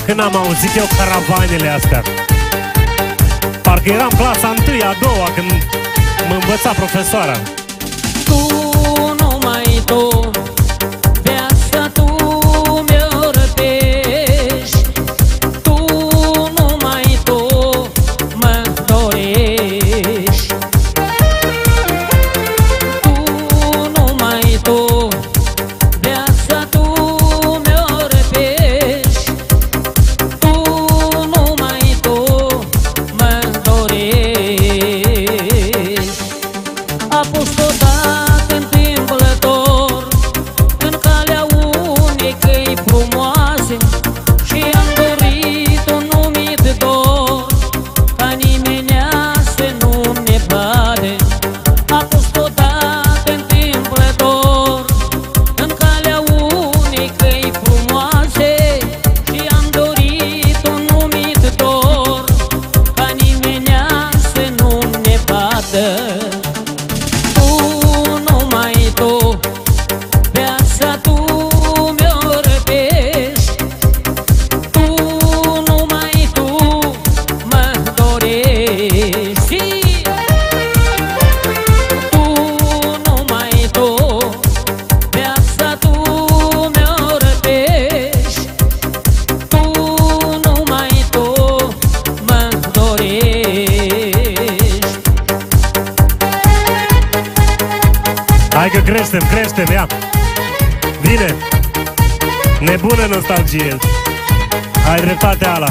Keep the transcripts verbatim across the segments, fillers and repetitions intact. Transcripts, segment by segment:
când am auzit eu caravanele astea. Parcă eram clasa întâi, a doua, când mă învăța profesoara. Tu, numai tu, viața tu mi-o răpești. Tu, numai tu, mă dorești. Tu, numai tu, viața tu mi-o răpești. Tu, numai tu, mă dorești. A pus odată întâmplător în calea unei căi frumoase și am dorit un numit dor, ca nimenea să nu ne bade. A pus odată întâmplător în calea unei căi frumoase și am dorit un numit dor, ca nimenea să nu ne bată. Hai că creștem, creștem, ia! Vine! Nebună nostalgie! Ai dreptate, Ala!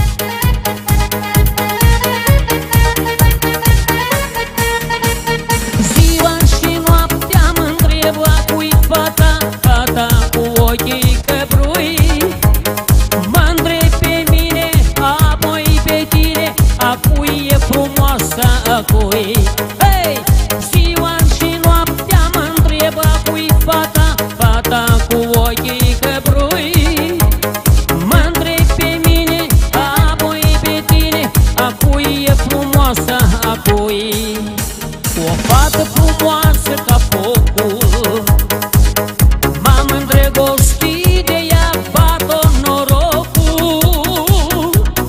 Ziua și noaptea mă-ntreb la cui fata, fata cu ochii căprui. Mă-ntreb pe mine, apoi pe tine, a cui e frumoasă, a cui. Hei! Ziua și noaptea mă-ntreb la cui fata, fata cu ochii căprui. Mă-ntreb pe mine, apoi pe tine, a cui e frumoasă, a cui. O fată frumoasă ca focul, m-am îndrăgostit de ea, bat-o norocul.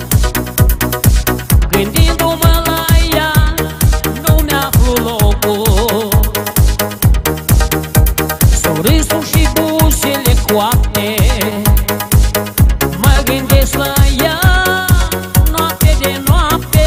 Gândindu-mă la ea, nu mi-aflu locul. Sorrisul și buzele coapte, mă gândesc la ea noapte de noapte.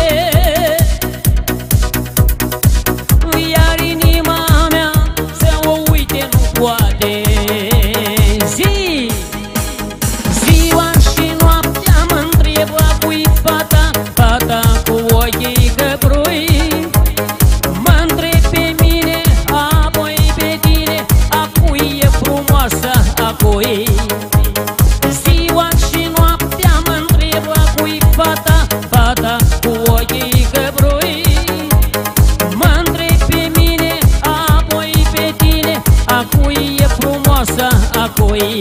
Iar inima mea să o uite nu poate. Zi! Ziua și noaptea mă-ntreb la cui fata, fata cu ochii căprui. Mă-ntreb pe mine, apoi pe tine, a cui e frumoasă, a cui. Ziua și noaptea mă-ntreb la cui fata, fata cu ochii căprui. Mă-ntreb pe mine, apoi pe tine, a cui e frumoasă, a cui.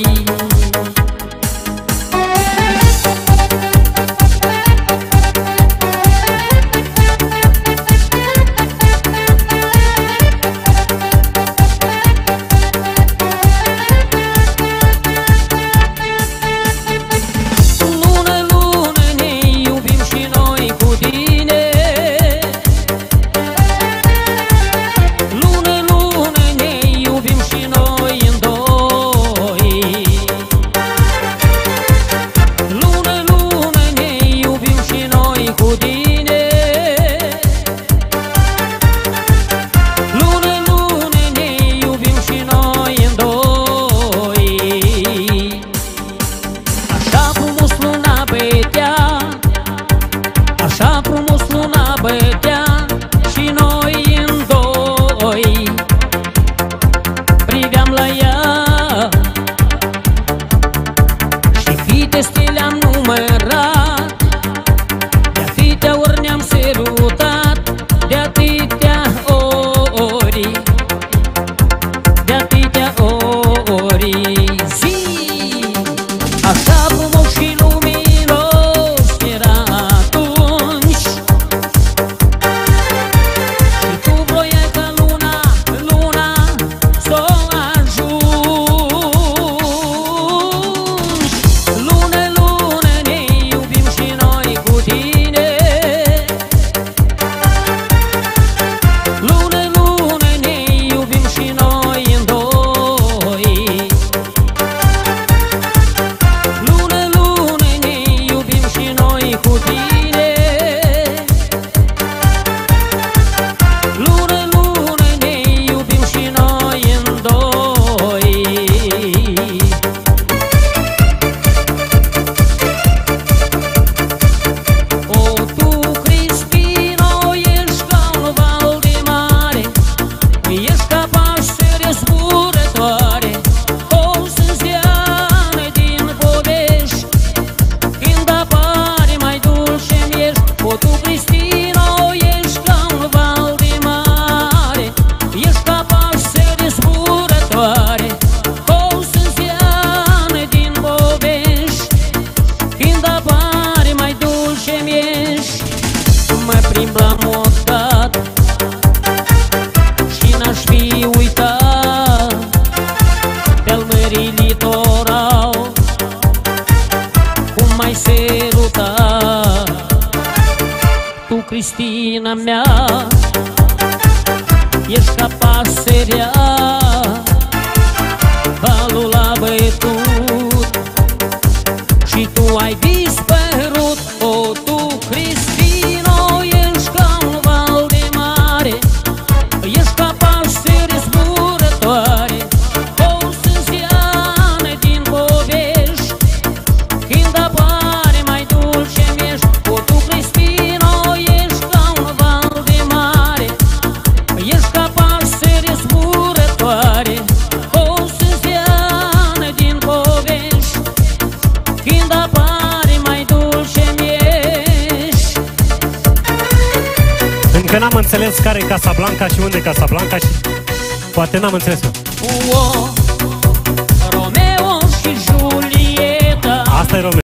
Lună, lună ne iubim și noi cu tine. Lună, lună ne iubim și noi în doi. Lună, lună ne iubim și noi cu tine. Lună, lună ne iubim și noi în doi. Așa frumos luna bătea, așa frumos luna bătea și noi în doi. Priveam la ea și câte stele am numărat, de atâtea ori ne-am sărutat, de atâtea ori, de atâtea ori. Zi! Așa frumos și luminos era atunci, și tu vroiai ca luna, luna s-o ajungi. Lună, lună ne Cristina mea, ești ca pasărea, balul a bătut și tu ai dispărut. O, tu, Cristino, ești ca un val de mare, ești ca pasăre zburătoare, o sânziană din povești, când apare mai dulce mi-ești. O, tu, Cristino, ești ca un val de mare, ești ca pasăre zburătoare, o sânziană din povești, când apare mai dulce mi-ești. Încă n-am înțeles care e Casablanca și unde e Casablanca și poate n-am înțeles eu. O, Romeo și Julieta. Asta e Romeo.